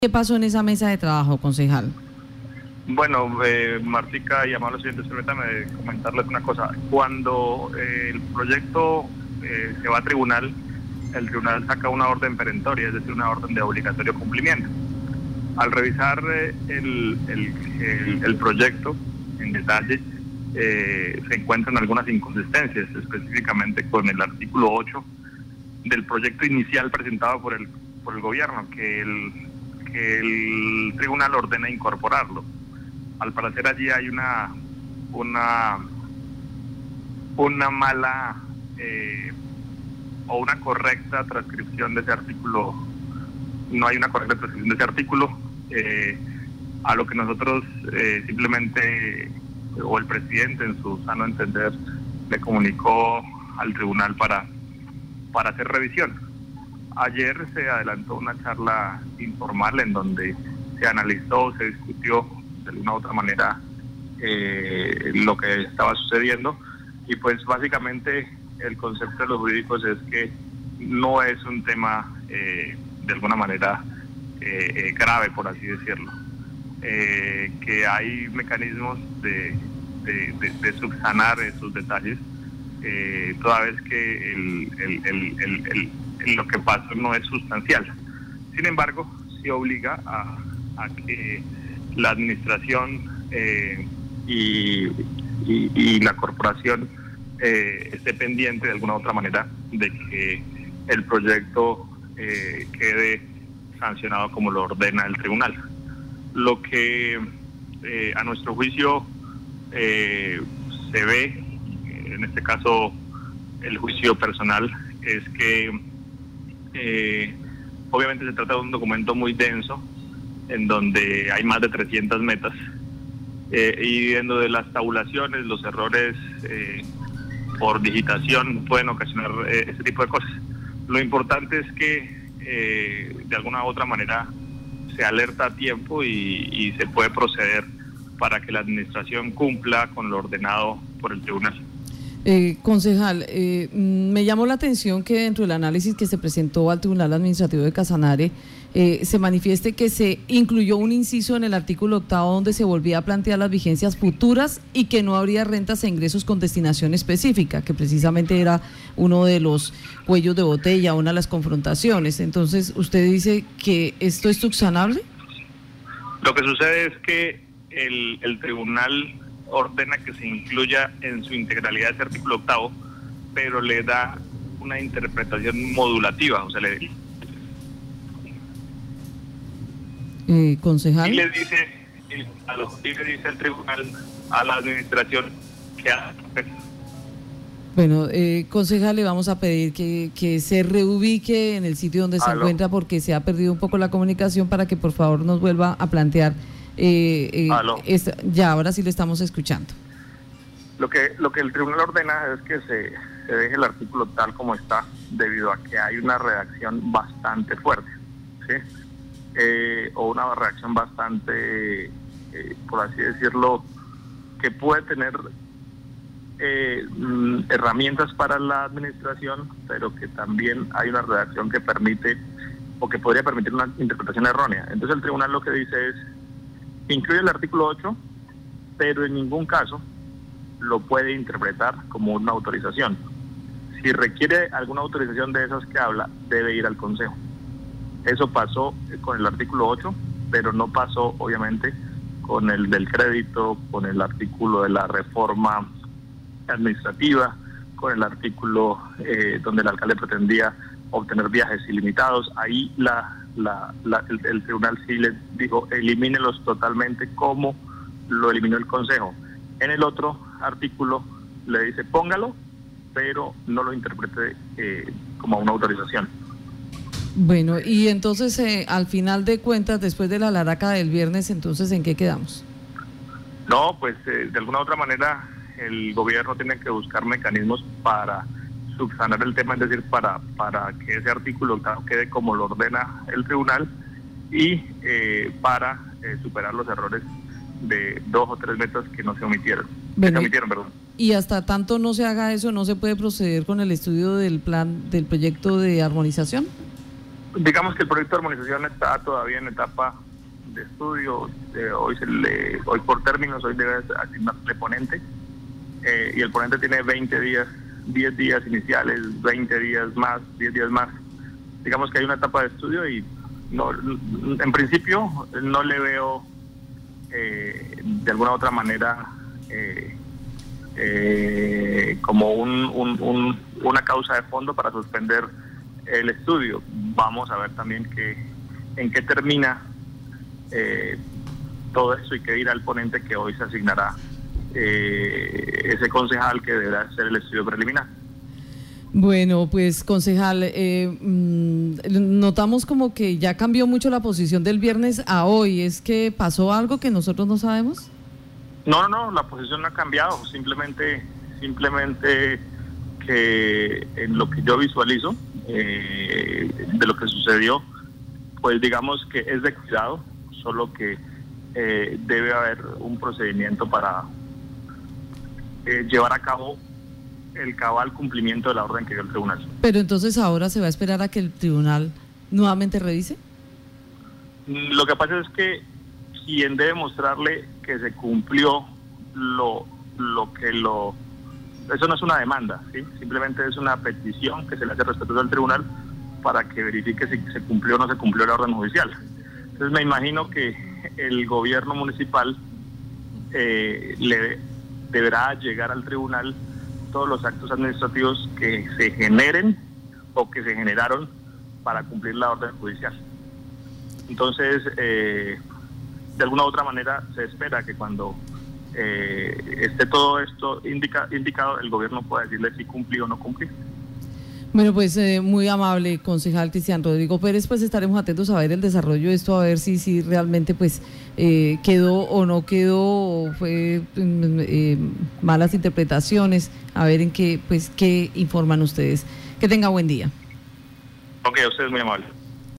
¿Qué pasó en esa mesa de trabajo, concejal? Bueno, Martica y amables oyentes, permítame comentarles una cosa. Cuando el proyecto se va a tribunal, el tribunal saca una orden perentoria, es decir, una orden de obligatorio cumplimiento. Al revisar el proyecto en detalle, se encuentran algunas inconsistencias, específicamente con el artículo 8 del proyecto inicial presentado por el gobierno, que el tribunal ordena incorporarlo. Al parecer allí hay una mala o una correcta transcripción de ese artículo. No hay una correcta transcripción de ese artículo, a lo que nosotros simplemente, o el presidente en su sano entender, le comunicó al tribunal para hacer revisión. Ayer se adelantó una charla informal en donde se analizó, se discutió de alguna u otra manera lo que estaba sucediendo, y pues básicamente el concepto de los jurídicos es que no es un tema de alguna manera grave, por así decirlo, que hay mecanismos de subsanar esos detalles, toda vez que lo que pasó no es sustancial. Sin embargo, sí obliga a que la administración y la corporación esté pendiente de alguna u otra manera de que el proyecto quede sancionado como lo ordena el tribunal. Lo que a nuestro juicio se ve, en este caso el juicio personal, es que obviamente se trata de un documento muy denso, en donde hay más de 300 metas, y viendo de las tabulaciones, los errores por digitación pueden ocasionar ese tipo de cosas. Lo importante es que de alguna u otra manera se alerta a tiempo y se puede proceder para que la administración cumpla con lo ordenado por el tribunal. Concejal, me llamó la atención que dentro del análisis que se presentó al Tribunal Administrativo de Casanare se manifieste que se incluyó un inciso en el artículo 8 donde se volvía a plantear las vigencias futuras y que no habría rentas e ingresos con destinación específica, que precisamente era uno de los cuellos de botella, una de las confrontaciones. Entonces, ¿usted dice que esto es subsanable? Lo que sucede es que el tribunal ordena que se incluya en su integralidad ese artículo 8, pero le da una interpretación modulativa, o sea, concejal. Y le dice el tribunal a la administración que haga. Bueno, concejal, le vamos a pedir que se reubique en el sitio donde se encuentra, porque se ha perdido un poco la comunicación, para que por favor nos vuelva a plantear. Ya, ahora sí le estamos escuchando. Lo que el tribunal ordena es que se deje el artículo tal como está, debido a que hay una redacción bastante fuerte, ¿sí? O una redacción bastante, por así decirlo, que puede tener herramientas para la administración, pero que también hay una redacción que permite, o que podría permitir, una interpretación errónea. Entonces el tribunal lo que dice es: incluye el artículo 8, pero en ningún caso lo puede interpretar como una autorización. Si requiere alguna autorización de esas que habla, debe ir al Consejo. Eso pasó con el artículo 8, pero no pasó, obviamente, con el del crédito, con el artículo de la reforma administrativa, con el artículo donde el alcalde pretendía obtener viajes ilimitados. Ahí el tribunal sí les dijo: elimínelos totalmente, como lo eliminó el Consejo. En el otro artículo le dice: póngalo, pero no lo interprete como una autorización. Bueno, y entonces al final de cuentas, después de la laraca del viernes, entonces ¿en qué quedamos? No, pues de alguna u otra manera el gobierno tiene que buscar mecanismos para subsanar el tema, es decir, para que ese artículo quede como lo ordena el tribunal, y para superar los errores de 2 o 3 metas que no se omitieron. Bueno, y hasta tanto no se haga eso, ¿no se puede proceder con el estudio del proyecto de armonización? Digamos que el proyecto de armonización está todavía en etapa de estudio. Hoy por términos, hoy debe asignarle ponente, y el ponente tiene 20 días, 10 días iniciales, 20 días más, 10 días más. Digamos que hay una etapa de estudio y no, en principio no le veo de alguna u otra manera como una causa de fondo para suspender el estudio. Vamos a ver también en qué termina todo eso y qué dirá el ponente que hoy se asignará ese concejal que deberá hacer el estudio preliminar. Bueno, pues concejal, notamos como que ya cambió mucho la posición del viernes a hoy. ¿Es que pasó algo que nosotros no sabemos? No, la posición no ha cambiado, simplemente que en lo que yo visualizo de lo que sucedió, pues digamos que es de cuidado, solo que debe haber un procedimiento para llevar a cabo el cabal cumplimiento de la orden que dio el tribunal. Pero entonces ahora se va a esperar a que el tribunal nuevamente revise. Lo que pasa es que quien debe mostrarle que se cumplió eso no es una demanda, ¿sí? Simplemente es una petición que se le hace respetuosa al tribunal para que verifique si se cumplió o no se cumplió la orden judicial. Entonces me imagino que el gobierno municipal le deberá llegar al tribunal todos los actos administrativos que se generen o que se generaron para cumplir la orden judicial. Entonces, de alguna u otra manera, se espera que cuando esté todo esto indicado, el gobierno pueda decirle si cumplió o no cumplió. Bueno, pues muy amable, concejal Cristian Rodrigo Pérez, pues estaremos atentos a ver el desarrollo de esto, a ver si realmente pues quedó o no quedó, o fue malas interpretaciones, a ver en qué informan ustedes. Que tenga buen día. Ok, usted es muy amable.